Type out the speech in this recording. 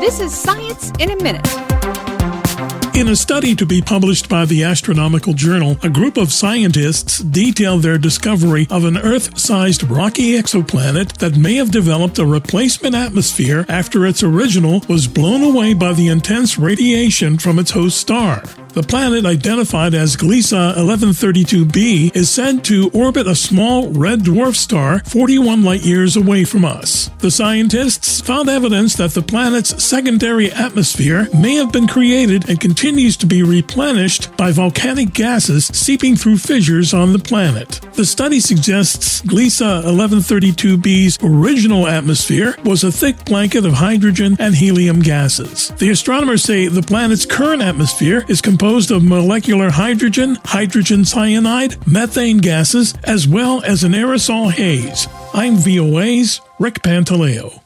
This is Science in a Minute. In a study to be published by the Astronomical Journal, a group of scientists detailed their discovery of an Earth-sized rocky exoplanet that may have developed a replacement atmosphere after its original was blown away by the intense radiation from its host star. The planet, identified as Gliese 1132b, is said to orbit a small red dwarf star 41 light-years away from us. The scientists found evidence that the planet's secondary atmosphere may have been created and continues to be replenished by volcanic gases seeping through fissures on the planet. The study suggests Gliese 1132b's original atmosphere was a thick blanket of hydrogen and helium gases. The astronomers say the planet's current atmosphere is composed of molecular hydrogen, hydrogen cyanide, methane gases, as well as an aerosol haze. I'm VOA's Rick Pantaleo.